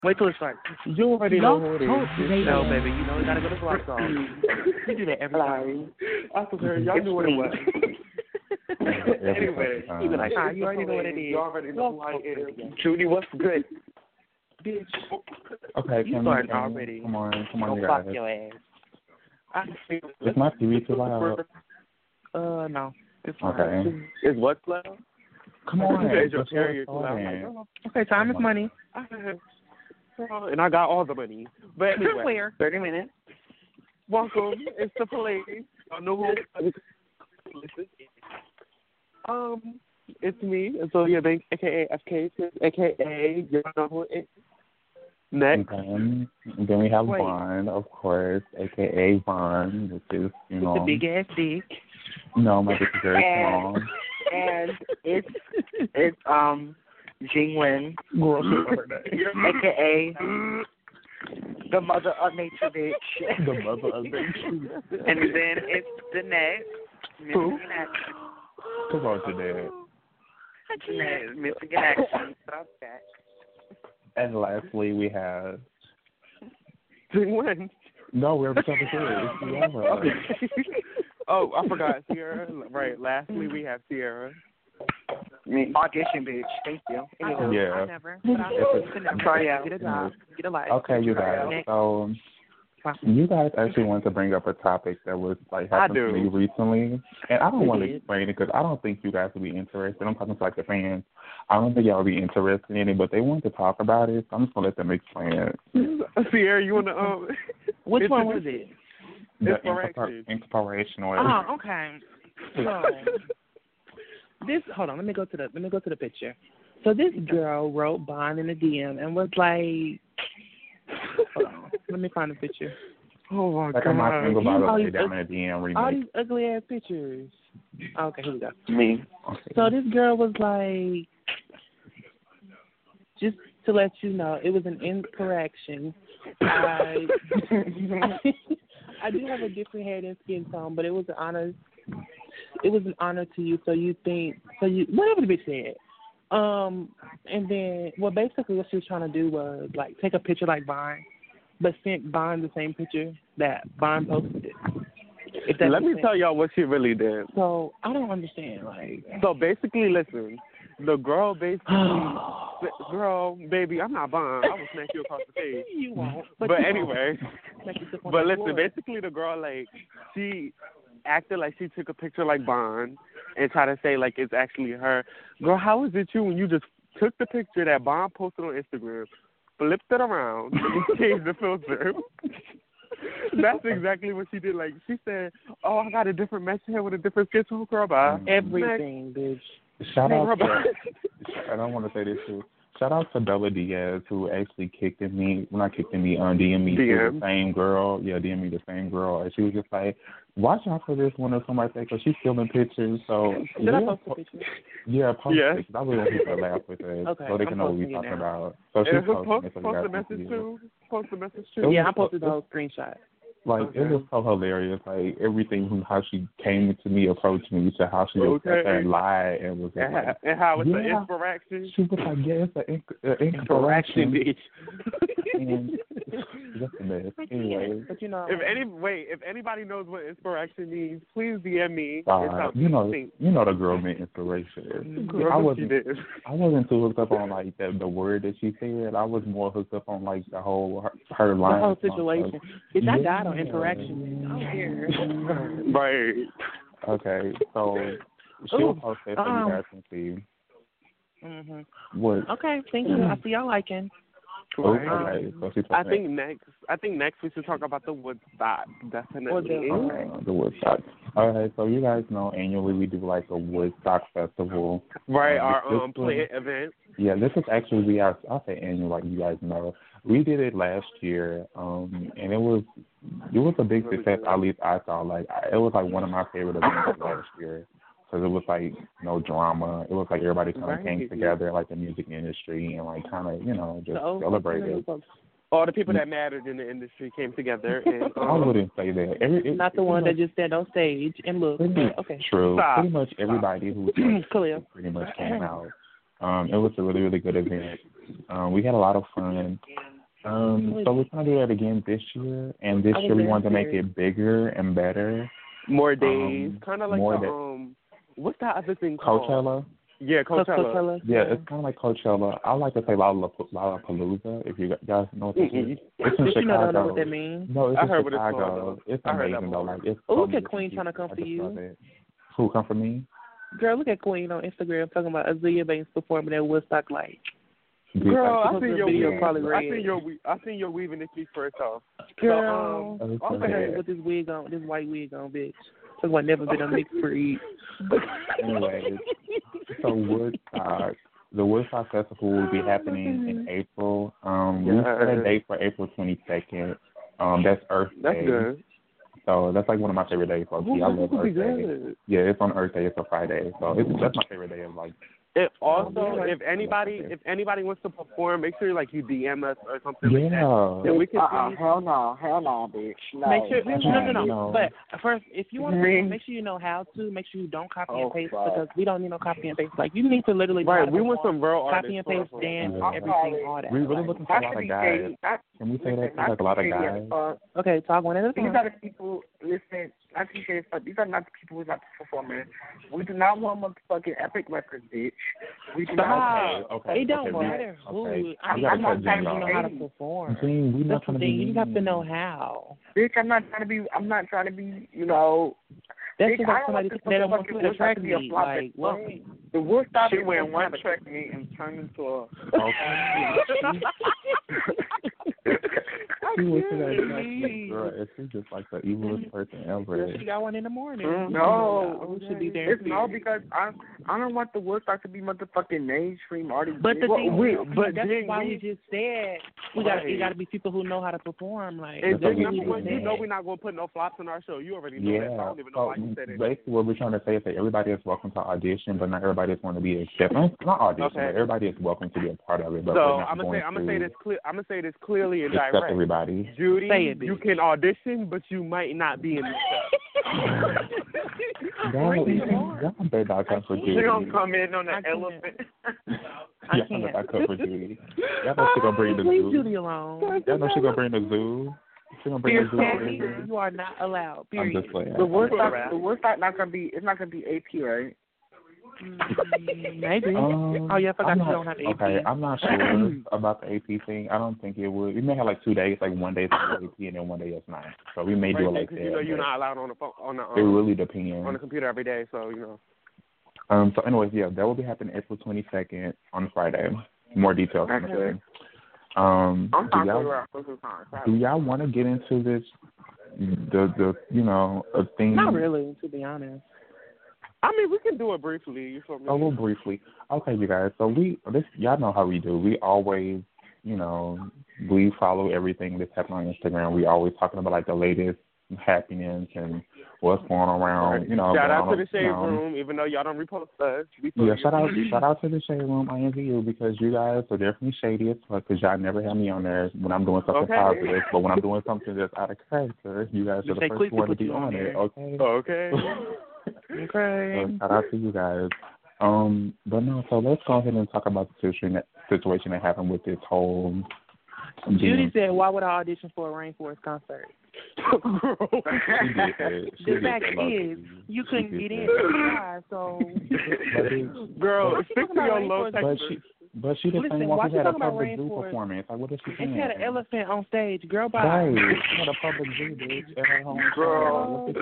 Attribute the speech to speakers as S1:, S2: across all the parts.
S1: Wait till it starts.
S2: You already know who it is.
S1: No, baby, you know you gotta go to Block Song. You do that every time.
S2: I swear, y'all knew what it was.
S1: Anyway, you be like, you already know what it is.
S2: You already know who I am.
S1: Judy, what's good? Bitch.
S3: Okay,
S1: You started already.
S3: Come on, you
S1: fuck
S3: guys.
S1: your ass.
S3: Is my TV too loud?
S1: No. It's
S3: Okay.
S2: Is what loud?
S3: Come on,
S2: Your carrier too loud.
S1: Okay, time is money.
S2: And I got all the money. But anyway,
S1: Where?
S2: 30 minutes. Welcome. It's the police. I know who. It's me, Zoya Banks, aka FK, aka you know who it is. Next.
S3: Okay. Then we have Vaughn, of course, aka Vaun, which is, you know.
S1: With the big ass dick.
S3: No, my dick is very small.
S4: And it's Jingwen, aka the mother of nature bitch.
S3: The mother of nature.
S4: And then it's Danae.
S3: Who? Come on, Danae.
S4: Danae, missing in action. Stop that.
S3: And lastly, we have.
S2: Jingwen.
S3: No, we're talking Sierra.
S2: Oh, I forgot Sierra. Right. Lastly, we have Sierra.
S4: Me. Audition, bitch. Thank you.
S1: Anyway,
S3: Yeah.
S1: I never. Try out. Get a job. Get a life.
S3: Okay, you guys. So, you guys actually wanted to bring up a topic that was like happened to me recently, and I don't want to explain it because I don't think you guys will be interested. I'm talking to like the fans. I don't think y'all will be interested in it, but they want to talk about it, so I'm just gonna let them explain it.
S2: Sierra, you wanna
S1: Which one was it?
S3: The inspirational.
S1: Oh, okay. So this, hold on, let me go to the picture. So this girl wrote Bond in a DM and was like, hold on, let me find the picture.
S2: Oh my
S3: like
S2: God!
S3: My single bottle down in a DM remake.
S1: All these ugly ass pictures. Okay, here we go.
S4: Me.
S3: Okay.
S1: So this girl was like, just to let you know, it was an incorrection. I do have a different hair and skin tone, but it was an honor. It was an honor to you. So you whatever the bitch said. And then, well, basically what she was trying to do was like take a picture like Vine, but sent Vine the same picture that Vine posted.
S2: Let me tell y'all what she really did.
S1: So I don't understand. Like,
S2: so basically, listen. The girl girl, baby, I'm not Vine. I will smack you across the face.
S1: You won't.
S2: But anyway, but listen, basically the girl, like, she acted like she took a picture like Bond and tried to say, like, it's actually her. Girl, how is it you when you just took the picture that Bond posted on Instagram, flipped it around, and changed the filter? That's exactly what she did. Like, she said, oh, I got a different mesh hair with a different skin tone, girl, bye.
S1: Everything, bitch.
S3: Shout out to, I don't want to say this too. Shout out to Bella Diaz who actually DM'd me to the same girl. Yeah, DM'd me the same girl. And she was just like, watch out for this one or something like that because she's filming pictures. So
S1: Did I post the picture?
S3: Yeah, post it. I really want people to laugh with it so they can know what we're talking about. So she's
S2: post the message too. Post the message too.
S1: Yeah, I posted the whole screenshot.
S3: Like, it was so hilarious. Like, everything from how she came to me, approached me, to how she just sat there and lied and was like...
S2: And how it's an inspiration.
S3: She was like, yeah, it's an inspiration. Bitch. And that's the best. Anyway.
S1: But, you know...
S2: If anybody knows what inspiration means, please DM me.
S3: You know the girl meant inspiration. I wasn't too hooked up on, like, the word that she said. I was more hooked up on, like, the whole, her line.
S1: The whole situation. Bitch, I died on inspiration. I don't care.
S2: Right.
S3: Okay, so she will post that so you guys can see. What?
S1: Okay, thank you. I see y'all liking.
S3: Okay, so
S2: I think next we should talk about the Woodstock. Definitely.
S3: The Woodstock. Okay, so you guys know annually we do like a Woodstock festival.
S2: Right, our play event.
S3: Yeah, this is actually I'll say annual, like you guys know. We did it last year, and it was a big success. At least I thought. Like, it was like one of my favorite events last year because it was like no drama. It was like everybody kind of came together, like the music industry, and like kind of just celebrated.
S2: All the people that mattered in the industry came together. And,
S3: I wouldn't say that.
S1: Not the one that just stand on stage and look. Okay.
S3: True. Pretty much everybody who pretty much came out. It was a really, really good event. We had a lot of fun. So we're trying to do that again this year, and this year we want to make it bigger and better.
S2: More days, kind of like what's that other thing called?
S3: Coachella.
S2: Yeah, Coachella.
S3: Yeah, it's kind of like Coachella. I like to say Lollapalooza, if you guys know what that is. It's in Chicago.
S1: You don't know what that means?
S3: No, it's
S2: I
S3: in
S2: heard
S3: Chicago. It's amazing though. Like, it's
S1: look at Queen trying to come for you.
S3: Who come for me?
S1: Girl, look at Queen on Instagram talking about Azealia Banks performing at Woodstock. Like,
S2: girl, I seen your
S1: video.
S2: I seen your weave and it speaks for itself.
S1: Girl, with this wig on, this white wig on, bitch. Talking about never been a mixed breed.
S3: Anyways, so Woodstock, the Woodstock Festival will be happening in April. We set a date for April 22nd. That's Earth Day.
S2: That's good.
S3: So that's like one of my favorite days. I love Earth Day. Yeah, it's on Earth Day. It's a Friday. So that's my favorite day of like.
S2: If anybody wants to perform, make sure like you DM us or something like that.
S4: Then
S2: we can see.
S4: Hell no, bitch. No.
S1: Make sure no. But first, if you want to, make sure you know how to. Make sure you don't copy and paste because we don't need no copy and paste. Like you need to literally
S2: we want some real
S1: copy and paste, dance, everything, all that.
S3: We're really looking for a lot of guys. Can we say that? Like a lot of guys.
S1: Okay, talk one at a time.
S4: These are the people. Listen. I appreciate it, but these are not the people who's not performing. We do not want motherfucking Epic Records, bitch. We do not.
S1: It don't matter who. I'm not trying to know how to perform.
S3: We not trying to be.
S1: You have to know how.
S4: Bitch, I'm not trying to be. You know.
S1: That's just like somebody that don't want to track me. Like what?
S4: The Woodstock.
S5: She went one track meet and turned into a.
S3: She's just like the evilest person ever.
S1: She got one in the morning.
S4: No,
S1: should be there.
S4: It's no because I don't want the Woodstock to be motherfucking mainstream artists.
S1: But the thing, that's why we just said it got to be people who know how to perform. Like,
S2: and number one, you know we're not gonna put no flops on our show. You already know that. So I don't even know why you said it.
S3: Basically, what we're trying to say is that everybody is welcome to audition, but not everybody is going to be accepted. Not audition, but everybody is welcome to be a part of it. But
S2: so I'm gonna say this clearly and direct.
S3: Accept everybody.
S2: Judy, you can audition, but you might not be in the show.
S3: Y'all better not come for Judy.
S5: She gonna come in on an elephant.
S3: Y'all better not come for Judy. Y'all know she gonna bring the zoo.
S1: Leave Judy alone.
S3: Y'all know she gonna bring the zoo. She gonna bring the zoo.
S1: You are not allowed. Period.
S3: I'm just playing.
S4: The Woodstock not gonna be. It's not gonna be AP, right?
S1: Maybe. I forgot you don't have AP.
S3: Okay, I'm not sure about the AP thing. I don't think it would. We may have like 2 days, like one day it's AP and then one day it's not. So we may do it like that.
S2: You know, you're not allowed on the phone.
S3: It really depends.
S2: On the computer every day, so you know.
S3: So anyways, that will be happening April 22nd on Friday. More details on the thing. Do y'all want to get into this? The thing.
S1: Not really, to be honest.
S2: I mean, we can do it briefly. You feel me?
S3: A little briefly. Okay, you guys. So y'all know how we do. We always, we follow everything that's happening on Instagram. We always talking about like the latest happenings and what's going around.
S2: Shout out to the Shade Room, even though y'all don't repost us.
S3: Shout out to the Shade Room, INVU, because you guys are definitely shady as fuck. Because y'all never have me on there when I'm doing something positive, but when I'm doing something that's out of character, you guys are the first one to be on it. Okay.
S2: Okay.
S1: Okay.
S3: So shout out to you guys. But no, so let's go ahead and talk about the situation that happened with this whole.
S1: Judy said, "Why would I audition for a Rainforest concert?" The fact is, you couldn't get in. So,
S2: girl, stick to your low texture.
S3: But she didn't say why she had a public zoo performance. Like, what is she saying?
S1: She had an elephant on stage. Girl, bye.
S3: Right. She had a public zoo, bitch, at her home.
S5: Girl.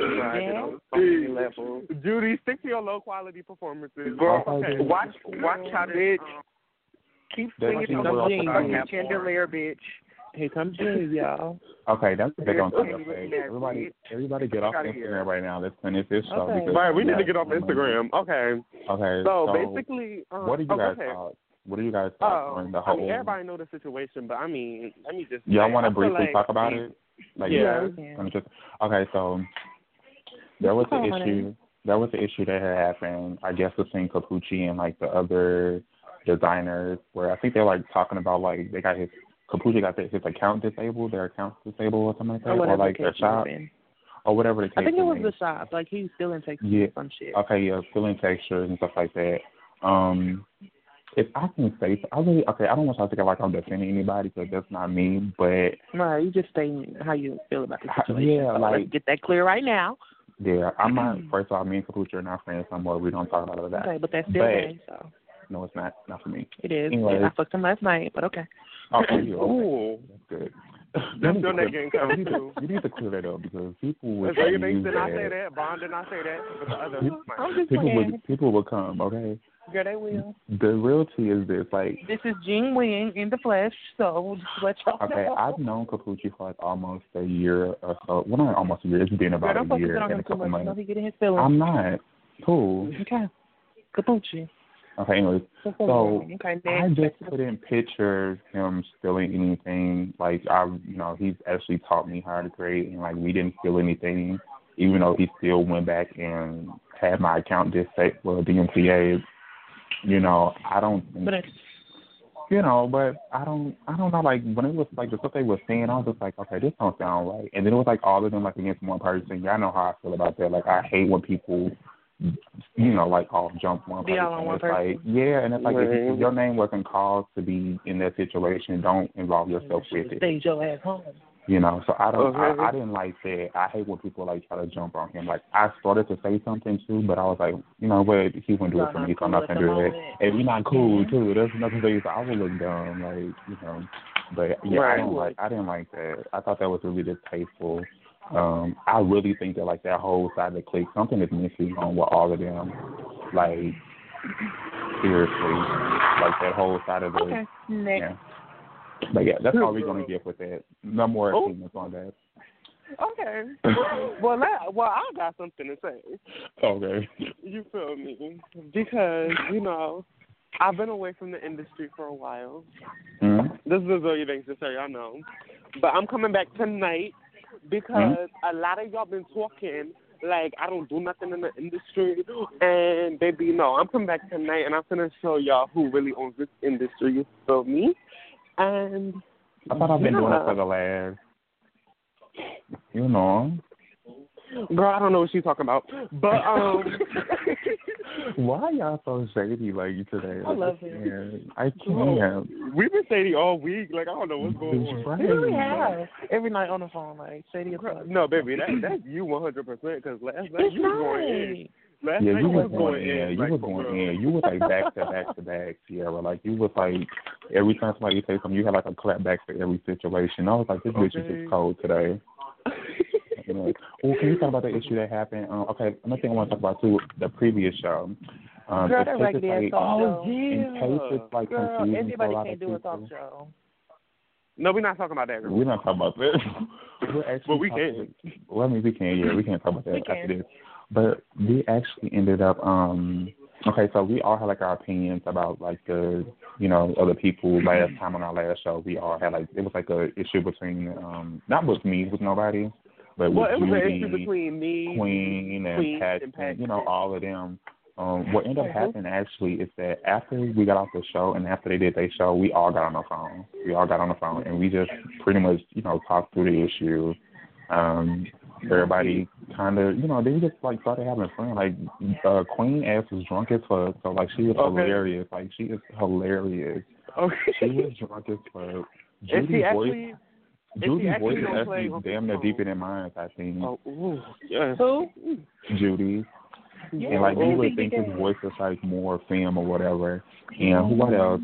S2: Judy, stick to your low-quality performances.
S5: Girl, watch how bitch. Keep singing some chandelier, bitch.
S1: Here comes Judy, y'all.
S3: Okay, that's what they're going to say. Everybody get off Instagram right now. Let's finish this show.
S1: Okay.
S2: Right, we need to get off Instagram. Okay.
S3: Okay.
S2: So basically,
S3: what do you guys thought? What do you guys thought during the whole?
S2: Everybody know the situation, but I mean, let me just.
S3: Y'all want to briefly talk about it? Like, okay, so there was the issue. There was the issue that had happened. I guess between Capucci and like the other designers, where I think they're like talking about like they got Capucci got his account disabled, their account disabled or something like that, or like their shop. Or whatever the case.
S1: I think it was the shop. Like he was stealing textures or some shit.
S3: Okay, stealing textures and stuff like that. if I can say, I don't want y'all to think like I'm defending anybody because that's not me, but.
S1: Right, you just saying how you feel about the situation.
S3: Yeah,
S1: so let's get that clear right now.
S3: Yeah, I'm not, first of all, me and Capucha are not friends no more. We don't talk about that.
S1: Okay, but that's still gay, so.
S3: No, it's not. Not for me.
S1: It is.
S3: Anyways.
S1: I fucked him last night, but okay.
S3: Okay,
S2: Ooh.
S3: That's good.
S2: That's your neck game coming too.
S3: You need to clear that up because people would
S2: so you think did not say that? Bond did not say that. But the other
S3: people would come, okay?
S1: Girl, they will.
S3: The reality is this, like...
S1: This is Jean Wing in the flesh, so just let y'all know.
S3: Okay, I've known Capucci for like almost a year or so. Well, not almost a year. It's been about a year and a couple months.
S1: You know he getting his feelings.
S3: I'm not. Cool.
S1: Okay. Capucci.
S3: Okay, anyways, so
S1: okay,
S3: I just couldn't picture him stealing anything. Like, he's actually taught me how to create, and, like, we didn't steal anything, even though he still went back and had my account disfaced for DMCA. I don't think, but I don't know, like, when it was, like, the stuff they were saying, I was just like, okay, this don't sound right. And then it was, like, all of them, like, against one person. Y'all know how I feel about that. Like, I hate when people... like all jump one person.
S1: On one
S3: it's
S1: person.
S3: like, yeah, and it's like if your name wasn't called to be in that situation, don't involve yourself with it.
S1: Stay your ass home.
S3: So I don't. I didn't like that. I hate when people like try to jump on him. Like I started to say something too, but I was like, what? He wouldn't do it for me, so I'm not gonna do it. And we're not cool too. There's nothing to say. So I would look dumb, like But yeah,
S2: right.
S3: I didn't like that. I thought that was really distasteful. I really think that, like, that whole side of the clique, something is missing on with all of them. Like, seriously. Like, that whole side of the...
S1: Okay, next.
S3: Yeah. But, yeah, that's all we're going to get with that. No more opinions on that.
S2: Okay. Well, I got something to say.
S3: Okay.
S2: You feel me? Because, I've been away from the industry for a while.
S3: Mm-hmm.
S2: This is Zoe Banks to say, I know. But I'm coming back tonight. Because a lot of y'all been talking like I don't do nothing in the industry, and baby, no, I'm coming back tonight, and I'm gonna show y'all who really owns this industry. You feel me? And
S3: I thought I've been doing it for the last,
S2: Girl, I don't know what she's talking about, but
S3: Why y'all so shady like today?
S1: I love it.
S3: I can't.
S2: We've been shady all week. Like I don't know what's going on.
S3: Right.
S1: We have every night on the phone, like shady.
S2: No, baby, that's you 100%. Because last night you was going in. Last night
S3: you
S2: was going in.
S3: You was going in. You was like back to back, Sierra. Like you was like every time somebody say something, you had like a clap back for every situation. I was like, this bitch is just cold today. Can you talk about the issue that happened? Okay, another thing I want to talk about too, the previous show.
S1: Girl, that raggedy ass talk show.
S3: In case it's like confusing
S1: everybody
S3: for a lot
S1: can't
S3: of
S1: do
S3: people.
S1: a talk show.
S2: No, we're not talking about that. Girl.
S3: We're not talking about that.
S2: But we can.
S3: Well, I mean, we can. Yeah, we can't talk about that after this. But we actually ended up. Okay, so we all had like our opinions about like the other people. Last time on our last show, we all had like it was like a issue between not with me, with nobody. But
S2: well, it was
S3: Judy,
S2: an issue between me,
S3: Queen, and Pat, all of them. What ended up happening actually is that after we got off the show and after they did their show, we all got on the phone. We all got on the phone and we just pretty much, talked through the issue. Everybody kind of, they just like started having fun. Like Queen ass was drunk as fuck, so like she was hilarious. Like she is hilarious.
S2: Okay.
S3: She was drunk as fuck. Judy's voice is actually damn near deeper than mine, I think.
S2: Oh, ooh, yeah.
S1: Who?
S3: Judy. Yeah, and like you would think his voice is like more femme or whatever. And what else?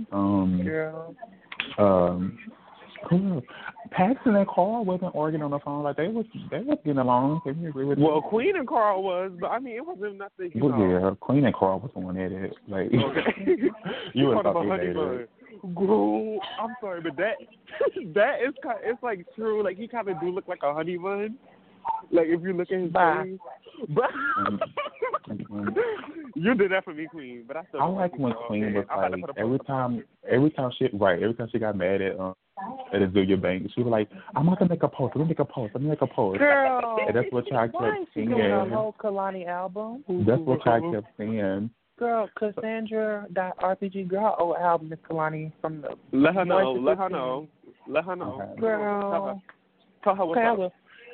S3: Paxton and Carl wasn't arguing on the phone. Like they was getting along. Can you agree with
S2: Well, Queen and Carl was, but I mean it wasn't nothing.
S3: Yeah, Queen and Carl was the one at it. Like you would thought they dated.
S2: Girl, I'm sorry, but that is kind. It's like true. Like he kind of do look like a honey bun. Like if you look at his face. But you did that for me, Queen. But I
S3: like when Queen was like every time she got mad at Azealia Banks, she was like, I'm not gonna make a post. Let me make a post.
S1: Girl,
S3: and that's what I kept saying.
S1: The whole Kalani album.
S3: That's what I kept saying.
S1: Girl, Cassandra.RPG, girl, old album is Kalani from the.
S2: Let her know.
S3: Okay.
S1: Girl.
S2: Tell her what's up.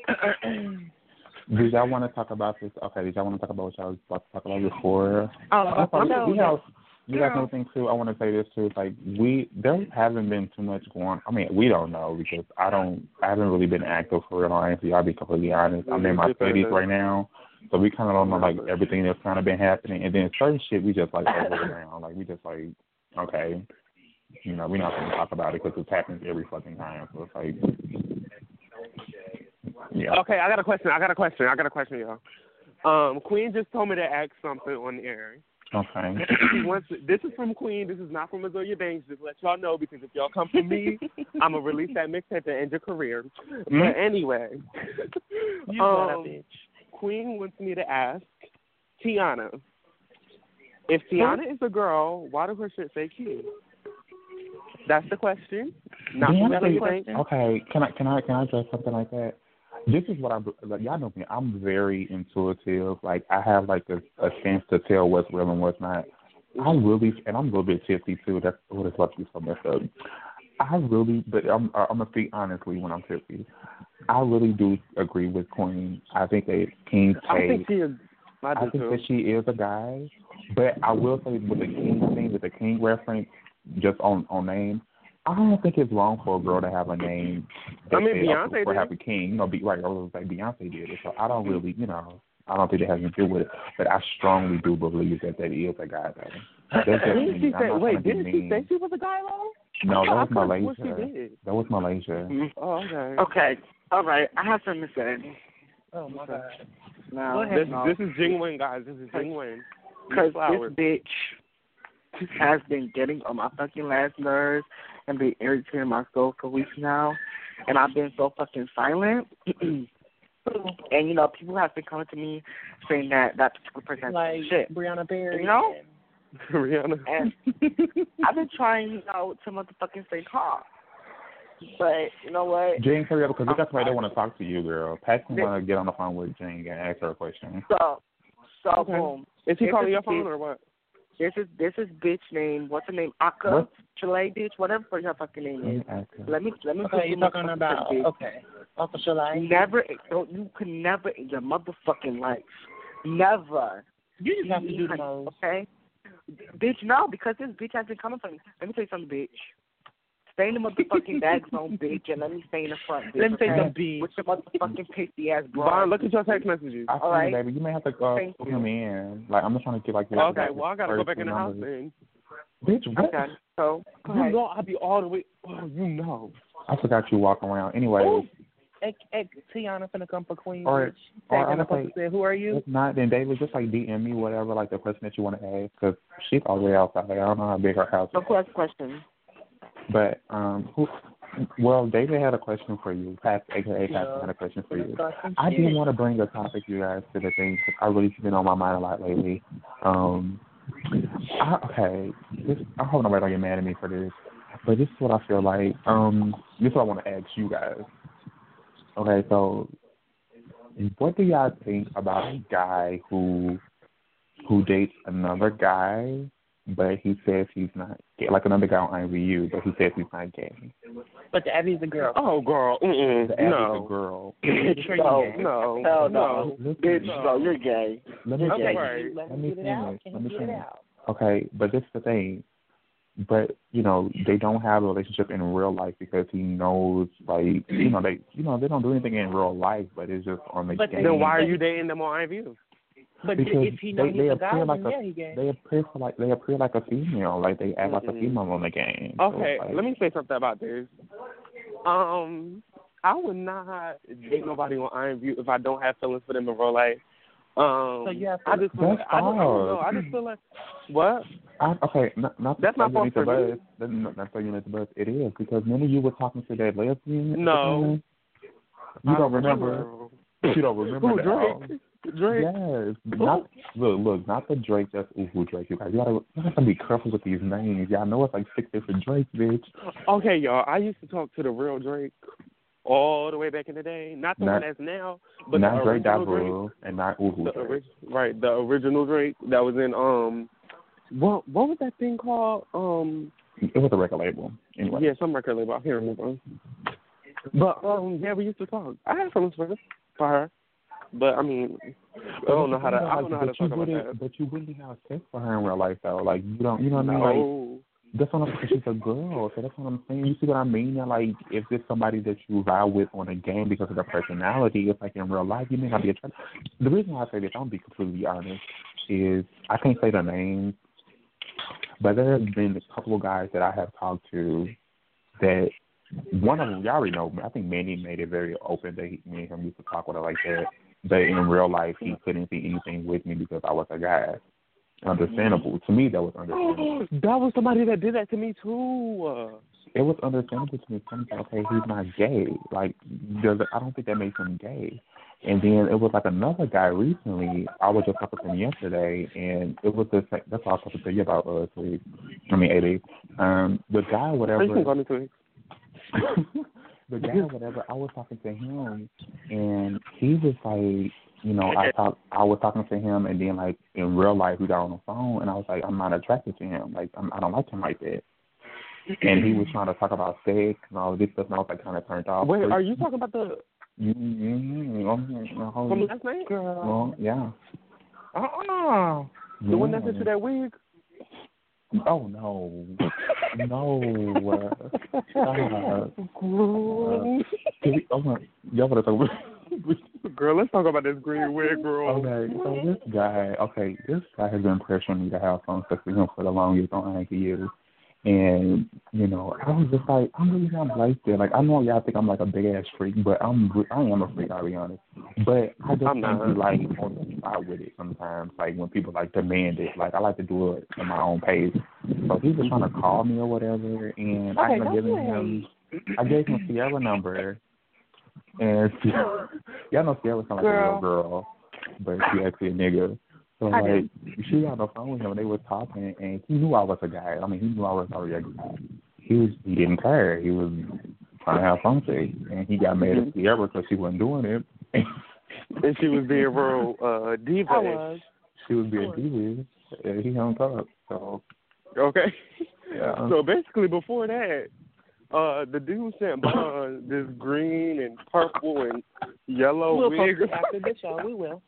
S3: Did y'all want to talk about this? Okay, did y'all want to talk about what y'all was about to talk about before? You guys know things too. I want to say this too. Like there haven't been too much going. I mean, we don't know because I haven't really been active for real. Honestly, I'll be completely honest. I'm in my studies right now, so we kind of don't know like everything that's kind of been happening. And then certain shit we just like over around. Like we just like okay, you know, we're not going to talk about it because it's happening every fucking time. So it's like, yeah.
S2: Okay, I got a question, y'all. Queen just told me to ask something on the air.
S3: Okay.
S2: This is from Queen. This is not from Azealia Banks. Just let y'all know because if y'all come from me, I'm going to release that mixtape to end your career. Mm-hmm. But anyway, Queen wants me to ask Tiana. If Tiana is a girl, why do her shit say Q? That's the question. Not from Azealia Banks.
S3: Okay, can I address something like that? This is what like, y'all know me. I'm very intuitive. Like I have like a sense to tell what's real and what's not. I'm a little bit tipsy too. That's what it's like to be so messed up. But I'm gonna speak honestly when I'm tipsy. I really do agree with Queen. I think that King K.
S2: I think
S3: that she is a guy. But I will say with the King thing, with the King reference, just on name. I don't think it's wrong for a girl to have a name.
S2: Beyonce did.
S3: For having King, you know, right? I was like Beyonce did it, so I don't really, you know, I don't think it has anything to do with it. But I strongly do believe that is a guy though.
S2: Didn't she say she was a guy though?
S3: No, that was Malaysia. That was Malaysia.
S2: Mm-hmm. Oh, okay.
S4: Okay. All right. I have something to say.
S1: Oh my God.
S4: Now
S2: this is Jingwen, guys. This is Jingwen.
S4: Because this bitch has been getting on my fucking last nerves and been irritating my soul for weeks now, and I've been so fucking silent. And you know, people have been coming to me saying that particular person
S1: like
S4: shit.
S1: Brianna Barry,
S4: you know.
S2: Rihanna.
S4: And I've been trying, you know, to motherfucking stay calm. But you know what?
S3: Jane, hurry up because we got somebody that want to talk to you, girl. Paxton want to get on the phone with Jane and ask her a question.
S4: So
S2: okay.
S4: Boom.
S2: Is he calling your phone or what?
S4: This is bitch name. What's her name? Aka Chalet bitch. Whatever her fucking name is. Let me.
S1: Okay, you're talking about Aka Chalet.
S4: You can never in your motherfucking life, never.
S1: You just have to do the most.
S4: Okay, bitch. No, because this bitch has been coming from me. Let me tell you something, bitch. Stay in the motherfucking bag zone, bitch, and let me stay in the front, bitch.
S1: Let me say some bitch.
S4: With your motherfucking pasty ass bro.
S2: Vaughn, look at your text messages.
S3: All right, baby. You may have to put him in. Like I'm just trying to get like.
S2: Okay, well I gotta go back in the house then.
S3: Bitch, what?
S4: Okay, so
S2: you know I'll be all the way. Oh, you know.
S3: I forgot you walking around. Anyway.
S1: Tiana finna come for Queen.
S3: Or
S1: say, who are you?
S3: If not, then David, just like DM me whatever, like the person that you want to ask, because she's all the way outside. I don't know how big her house is.
S4: Of course, question.
S3: But David had a question for you. Pat, aka Pat, had a question for you. I didn't want to bring a topic, you guys, to the thing because I really been on my mind a lot lately. I hope nobody don't get mad at me for this, but this is what I feel like. This is what I want to ask you guys. Okay, so what do y'all think about a guy who dates another guy? But he says he's not gay. Like another guy on IVU, but he says he's not gay.
S1: But the Abby's a girl.
S2: Oh, girl.
S3: The Abby's a girl.
S4: No. Bitch, no, you're gay.
S3: Let me finish. Okay, but this is the thing. But, you know, they don't have a relationship in real life because he knows, like, they don't do anything in real life, but it's just on the game.
S2: Then why are you dating them on IVU?
S1: But
S3: because
S1: if he knows he's a guy,
S3: they appear like a female, like they act like a female on the game.
S2: Okay, so let me say something about this. I would not date nobody on IMView if I don't have feelings for them in real life.
S1: So you have
S2: I just feel like what?
S3: That's not for me. That's why you need the bus. It is because many of you were talking to that lesbian.
S2: No,
S3: you don't remember. You don't remember that.
S2: Drake.
S3: Yes. Not the Drake, just Drake. You guys, you gotta be careful with these names. Y'all know it's like 6 different Drakes, bitch.
S2: Okay, y'all. I used to talk to the real Drake all the way back in the day. Not the one that's now, but
S3: not
S2: the
S3: Drake
S2: original Drake.
S3: And not Drake.
S2: Right, the original Drake that was in what was that thing called?
S3: It was a record label. Anyway.
S2: Yeah, some record label. I can't remember. But we used to talk. I had feelings for her. But I mean, I don't know how to talk about that.
S3: But you wouldn't have sex for her in real life, though. Like, you don't, you know what I mean? Like, that's what I'm saying. She's a girl, so that's what I'm saying. You see what I mean? Now, like, if it's somebody that you vibe with on a game because of their personality, it's like in real life, you may not be attracted. The reason why I say this, I'm going to be completely honest, is I can't say the names, but there have been a couple of guys that I have talked to that one of them, y'all already know, I think Manny made it very open that me and him used to talk with her like that. But in real life, he couldn't see anything with me because I was a guy. Understandable. To me, that was understandable.
S2: That was somebody that did that to me, too.
S3: It was understandable to me. Okay, he's not gay. Like, I don't think that makes him gay. And then it was like another guy recently. I was just talking to him yesterday, and it was the same. That's all I was talking to you about, AD. The guy, whatever. The guy, whatever, I was talking to him, and he was like, you know, I was talking to him, and then, like, in real life, we got on the phone, and I was like, I'm not attracted to him. Like, I don't like him like that. And he was trying to talk about sex and all this stuff, and I was, like, kind of turned off.
S2: Wait, are you talking about the...
S3: From
S2: last night?
S3: Well, yeah.
S2: The one that sent you that wig?
S3: Oh, no. No. Y'all want to talk about...
S2: Girl, let's talk about this green wig, girl.
S3: Okay, so this guy has been pressuring me to have fun sex with him for the longest on years. And, you know, I was just like, I'm really not like that. Like, I know y'all think I'm like a big-ass freak, but I am a freak, I'll be honest. But I just can't be, like, on the spot with it sometimes. Like, when people, like, demand it. Like, I like to do it at my own pace. So he was trying to call me or whatever, and I gave him Sierra number. And y'all know Sierra sounds like a real girl, but she actually a nigga. So, like, she got on the phone with him, and they were talking, and he knew I was a guy. I mean, he knew I was already a guy. He didn't care. He was trying to have fun with it, and he got mad at Sierra because she wasn't doing it.
S2: And she was being real diva.
S3: She was being diva, and he hung up, so.
S2: Okay.
S3: Yeah.
S2: So, basically, before that, the dude sent this green and purple and yellow wig.
S1: We'll after the show. We will.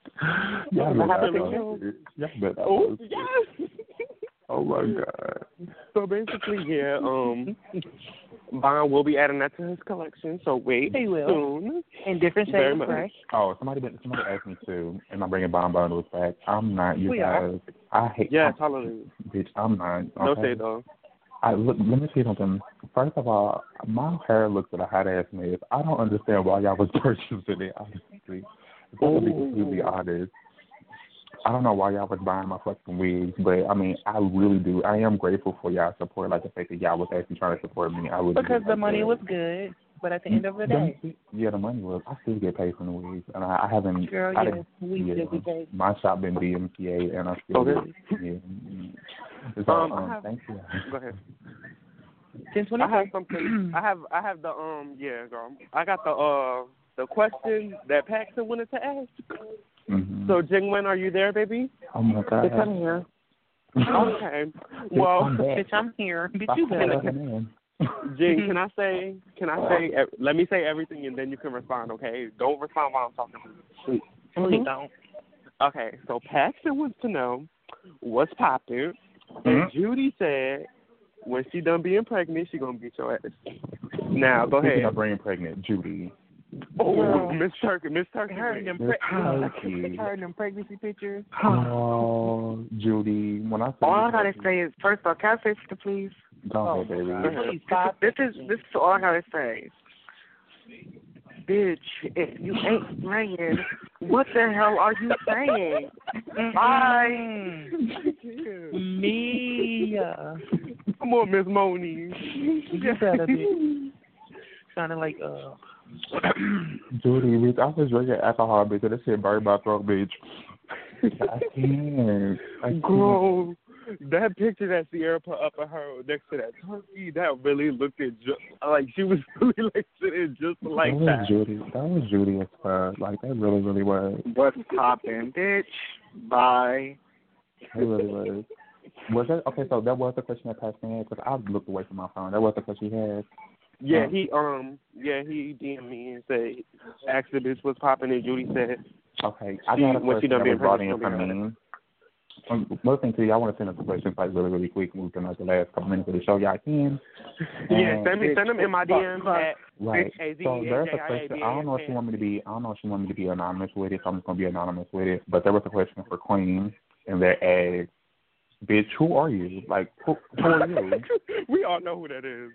S2: Oh, yes.
S3: Oh my God.
S2: So basically, yeah. Bond will be adding that to his collection. So wait soon.
S1: In different shades of gray.
S3: Oh, somebody asked me too. Am I bringing Bond bundles back? I'm not. You guys. I hate.
S2: Yeah, totally.
S3: Bitch, I'm not. Okay?
S2: No say though.
S3: Let me tell you something. First of all, my hair looks at a hot ass mess. I don't understand why y'all was purchasing it, honestly. If I'm gonna be completely honest, I don't know why y'all was buying my fucking wigs, but I mean, I really do. I am grateful for y'all's support, like the fact that y'all was actually trying to support me. I really
S1: because the money was good, but at the end of the day,
S3: the money was. I still get paid from the wigs, and I haven't.
S1: Girl, we still get paid.
S3: My shop been BMCA, and I still. Yeah. So, thank you.
S2: Go ahead.
S1: 10:20.
S2: I have something. I have the girl. I got the question that Paxton wanted to ask.
S3: Mm-hmm.
S2: So, Jingwen, are you there, baby?
S3: Oh my God.
S1: Bitch, I'm here.
S2: Okay. Well,
S1: bitch, I'm here. Bitch, you better.
S2: Jing, can I say? Let me say everything, and then you can respond. Okay? Don't respond while I'm talking to you.
S1: Please don't.
S2: Okay. So Paxton wants to know what's popping, and Judy said when she done being pregnant, she gonna beat your ass. Now, go ahead.
S3: Not being pregnant, Judy.
S2: Oh, Miss Turkey.
S1: Heard them pregnancy pictures.
S3: Oh, Judy. When I say
S4: all I gotta say is, first of all, can I say something, please?
S3: Go ahead, baby.
S4: This is all I gotta say. Bitch, if you ain't playing, what the hell are you saying? Bye.
S1: Mia.
S2: Come on, Miss Moni.
S1: You better be. Sounding like
S3: Judy, bitch, I was drinking alcohol, bitch, and that shit burned my throat, bitch. I can't.
S2: Girl, that picture that Sierra put up of her next to that turkey, that really looked like she was really like sitting just like that.
S3: That was Judy as fuck. Like, that really, really was.
S4: What's poppin', bitch? Bye.
S3: It really was. Was that okay? So that was the question that Paxton had, because I looked away from my phone. That was the question he had.
S2: Yeah, he DM'd me and said, asked the bitch what's popping, and Judy said
S3: Okay, I got a question that was brought in from me. Another thing too, y'all want to send us a question like really, really quick. We've done like the last couple minutes of the show. Y'all can.
S2: Yeah, send them in my DMs.
S3: Right. So there's a question. I don't know if you want me to be anonymous with it. So I'm just gonna be anonymous with it. But there was a question for Queen, and they asked, "Bitch, who are you? Like, who are you?"
S2: We all know who that is.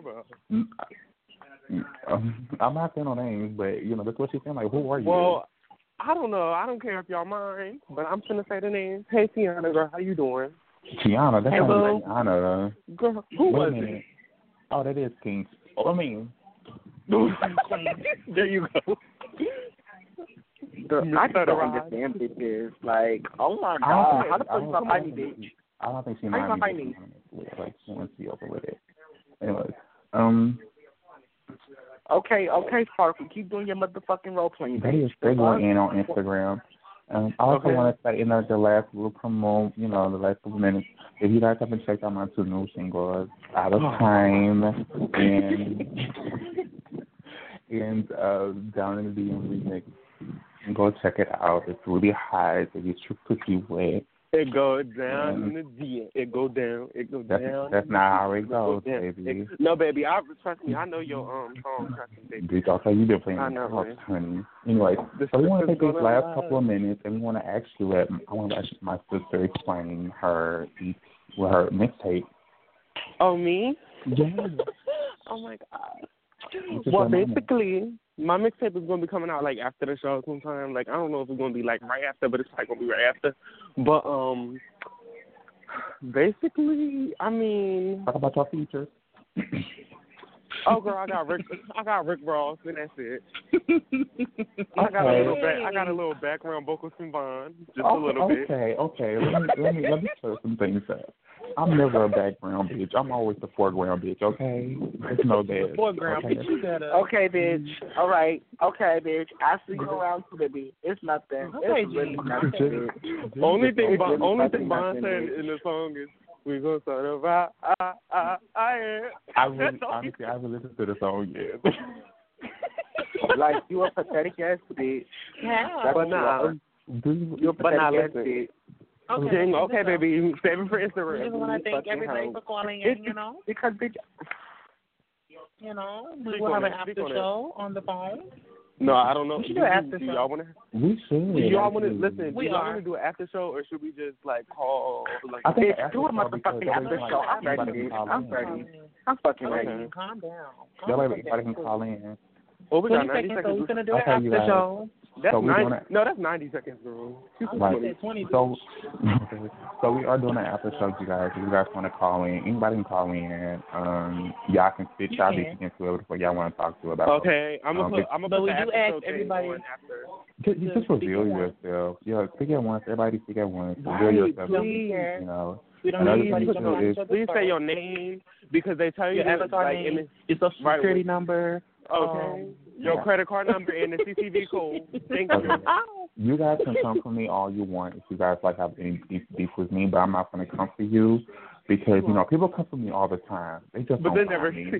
S3: I'm not saying no names, but you know that's what she's saying. Like, who are you?
S2: Well, I don't know. I don't care if y'all mind, but I'm finna say the name. Hey, Tiana, girl, how you doing?
S3: Tiana, that's
S1: not
S3: Tiana.
S2: Girl, who was it?
S3: Oh, that is King. Oh, I mean,
S2: there you go.
S4: I don't understand bitches. Like, oh my God, how the fuck you gonna find me, bitch?
S3: I don't think she
S4: might be
S3: anonymous. Like, she wants to be open with it. Anyways,
S4: Okay, Sparkle, keep doing your motherfucking role playing.
S3: They're going in on Instagram. I also want to say in the last little promo, the last couple minutes, if you guys haven't checked out my 2 new singles, Out of Time and Down in the DM remix, go check it out. It's really hot. It gets your pussy wet.
S2: It goes down in the DM. It go down. It goes down.
S3: That's not how it goes, baby.
S2: No, baby. Trust me. I know your song. Trust me, baby.
S3: Bitch, okay, you've been playing it, honey. Anyway, so we want to take these last couple of minutes, and we want to ask you. I want to ask my sister explain her mixtape.
S2: Oh, me?
S3: Yeah.
S2: Oh my God. Well, basically, my mixtape is going to be coming out, like, after the show sometime. Like, I don't know if it's going to be, like, right after, but it's, like, going to be right after. But, basically, I mean...
S3: Talk about your features.
S2: Oh, girl, I got Rick Ross, and that's it. I got a little background vocals from Vaughn, just a little bit.
S3: Okay. Let me throw some things out. I'm never a background bitch. I'm always the foreground bitch, okay? There's no that.
S1: Foreground bitch, you better.
S4: Okay, bitch. All right. Okay, bitch. I see you around too, baby. It's nothing.
S1: Okay,
S4: it's really nothing.
S2: Only thing Bond said in the song is, we gonna start over.
S3: I haven't listened to the song yet.
S4: Like, you a pathetic ass bitch.
S1: Yeah.
S2: But nah.
S4: You're a pathetic ass bitch.
S2: Okay, baby. Save it for Instagram.
S1: I just want to thank everybody for calling in,
S4: Because, bitch.
S1: We will have an after show on the phone.
S2: No, I don't know.
S1: We should do an after show.
S2: Y'all want to?
S3: We should.
S2: Do y'all want to listen? Do y'all want to do an after show, or should we just like call? Like,
S3: I think
S4: do a motherfucking after show. I'm ready. I'm fucking ready.
S1: Calm down.
S3: Everybody can call in.
S2: Well, we got 90 seconds.
S1: So we're gonna do an after show.
S2: That's 90 seconds, girl.
S3: Right. So we are doing an after show, you guys. If you guys want to call in, anybody can call in. Y'all can spit y'all bitches into it before y'all want to talk to about.
S2: Okay, I'm gonna put the after show
S1: everybody.
S3: Just reveal yourself. Yeah, speak at once. Everybody speak at once. Reveal yourself.
S1: We don't need
S2: please say your name because they tell you
S1: your avatar name, your social security number.
S2: Okay. Your credit card number and the CCV code. Thank you.
S3: You guys can come for me all you want if you guys have any beef with me, but I'm not going to come for you because people come for me all the time. They just don't
S2: never.
S3: Me.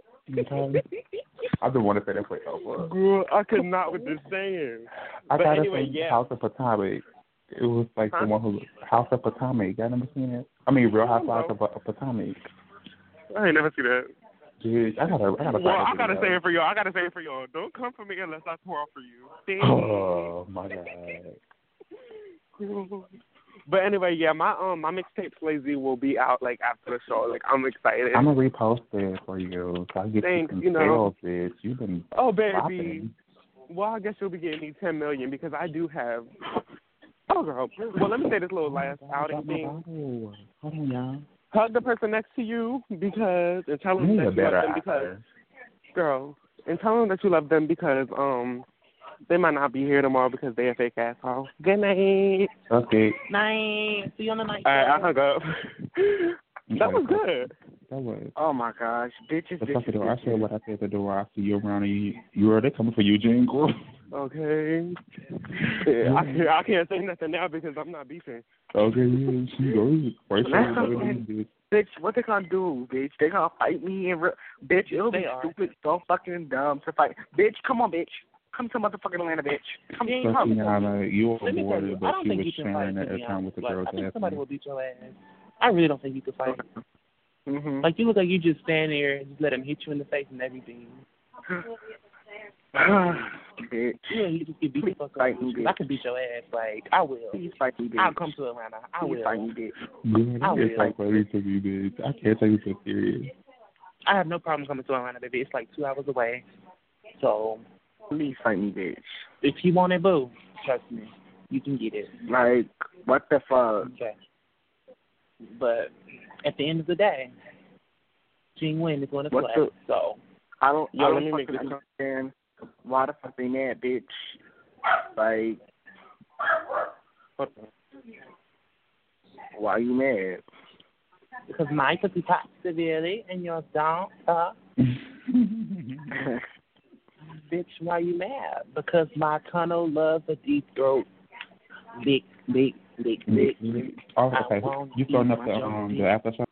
S3: I've been wanting to say that forever.
S2: Girl, I could not with this saying.
S3: I got to say House of Potomac. It was like the one who House of Potomac. Y'all never seen it? I mean, Real Housewives of Potomac.
S2: I ain't never seen that.
S3: Dude, I gotta
S2: say it for y'all. Don't come for me unless I pour out for you.
S3: Oh my God.
S2: But anyway, yeah, my mixtape Slazy will be out like after the show. Like I'm excited.
S3: I'm gonna repost it for you so I get some sales, bitch. You've been
S2: baby.
S3: popping.
S2: Well, I guess you'll be getting me 10 million because I do have. Oh girl. Well, let me say this little last outing thing.
S3: Hold on, y'all.
S2: Hug the person next to you and tell them that you love them because, girl, and tell them that you love them because they might not be here tomorrow because they're a fake asshole. Good night.
S3: Okay.
S1: Night. See you on the night.
S2: All right, I hung up. That was good.
S3: That was.
S4: Oh my gosh, bitches.
S3: I said what I said at the door. I see you around and you already coming for you, Jingle.
S2: Okay. Yeah, I can't say nothing now because I'm not beefing.
S3: Okay, yeah, she goes.
S4: Bitch, what they gonna do, bitch? They gonna fight me and bitch, it'll be stupid, so fucking dumb to fight. Bitch, come on, bitch.
S5: Come to motherfucking Atlanta, bitch. Come
S3: so, Tiana, you were bored, but you was sharing that time with the girls.
S1: I think somebody will beat your ass. I really don't think you can fight.
S5: Mm-hmm.
S1: Like, you look like you just stand there and just let him hit you in the face and everything.
S5: Bitch.
S1: Yeah, you just get beat the fuck up. I can beat your ass. Like, I will.
S5: Please fight me, bitch.
S1: I'll come to Atlanta. I will.
S5: Fight me, bitch.
S3: Yeah,
S1: I will.
S3: it's so funny to me, bitch. I can't take you so serious.
S1: I have no problem coming to Atlanta, baby. It's like 2 hours away. So,
S5: please fight me, bitch.
S1: If you want it, boo, trust me, you can get it.
S5: Like, what the fuck?
S1: Okay. But at the end of the day, Jing Wen is going to play. So
S5: I don't fucking understand why the fuck they mad, bitch. Like, why are you mad?
S1: Because my pussy pops severely and yours don't. Bitch, why you mad? Because my tunnel loves a deep throat. Big.
S3: Oh, okay. You throwing up the after show?